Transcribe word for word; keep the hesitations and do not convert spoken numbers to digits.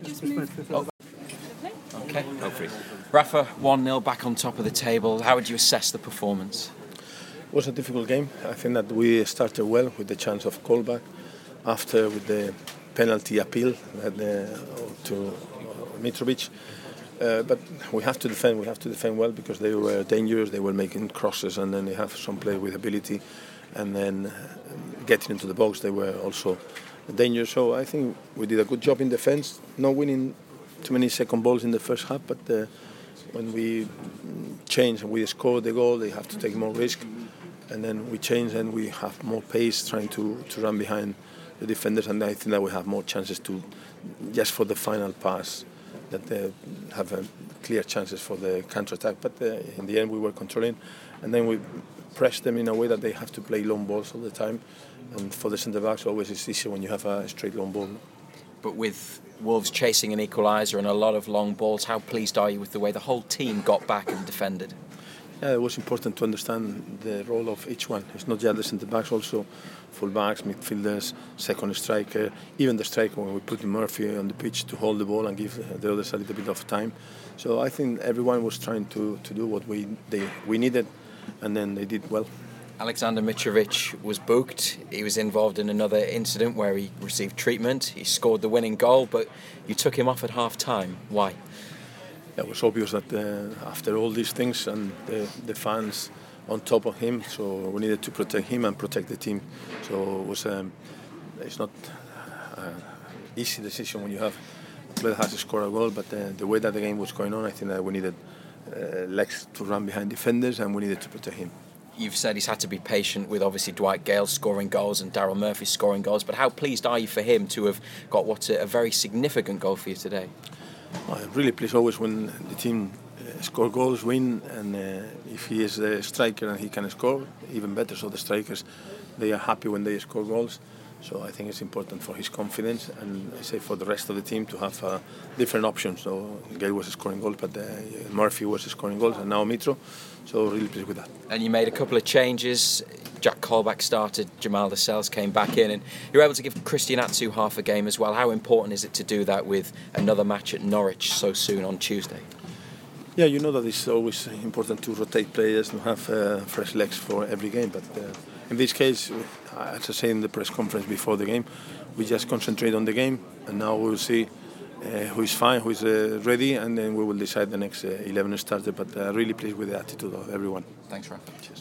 Just move. Oh. Okay, go for it. Rafa, one nil back on top of the table. How would you assess the performance? It was a difficult game. I think that we started well with the chance of callback. After with the penalty appeal at the, to Mitrovic. Uh, but we have to defend. We have to defend well because they were dangerous. They were making crosses, and then they have some players with ability, and then getting into the box, they were also dangerous. So I think we did a good job in defence. Not winning too many second balls in the first half, but uh, when we change and we score the goal, they have to take more risk, and then we change and we have more pace, trying to, to run behind the defenders, and I think that we have more chances to just for the final pass. That they have uh, clear chances for the counter-attack. But uh, in the end, we were controlling, and then we pressed them in a way that they have to play long balls all the time. And for the centre-backs, always it's easier when you have a straight long ball. But with Wolves chasing an equaliser and a lot of long balls, how pleased are you with the way the whole team got back and defended? Yeah, it was important to understand the role of each one. It's not just the centre-backs, also full-backs, midfielders, second striker, even the striker when we put Murphy on the pitch to hold the ball and give the others a little bit of time. So I think everyone was trying to, to do what we they, we needed, and then they did well. Alexander Mitrovic was booked. He was involved in another incident where he received treatment. He scored the winning goal, but you took him off at half-time. Why? It was obvious that uh, after all these things and the, the fans on top of him, so we needed to protect him and protect the team. So it was um, it's not an easy decision when you have a player that has to score a goal, but uh, the way that the game was going on, I think that we needed uh, legs to run behind defenders and we needed to protect him. You've said he's had to be patient with obviously Dwight Gale scoring goals and Daryl Murphy scoring goals, but how pleased are you for him to have got what's a, a very significant goal for you today? I'm really pleased always when the team uh, score goals, win, and uh, if he is a striker and he can score, even better. So the strikers, they are happy when they score goals. So I think it's important for his confidence, and I say for the rest of the team to have uh, different options. So Gale was scoring goals, but uh, Murphy was scoring goals, and now Mitro. So really pleased with that. And you made a couple of changes. Jack Colback started, Jamal Lascelles came back in, and you were able to give Christian Atsu half a game as well. How important is it to do that with another match at Norwich so soon on Tuesday? Yeah, you know that it's always important to rotate players, to have uh, fresh legs for every game. But uh, in this case, as I say in the press conference before the game, we just concentrate on the game, and now we'll see uh, who is fine, who is uh, ready, and then we will decide the next uh, eleven starter. But uh, really pleased with the attitude of everyone. Thanks, Rafa. Cheers.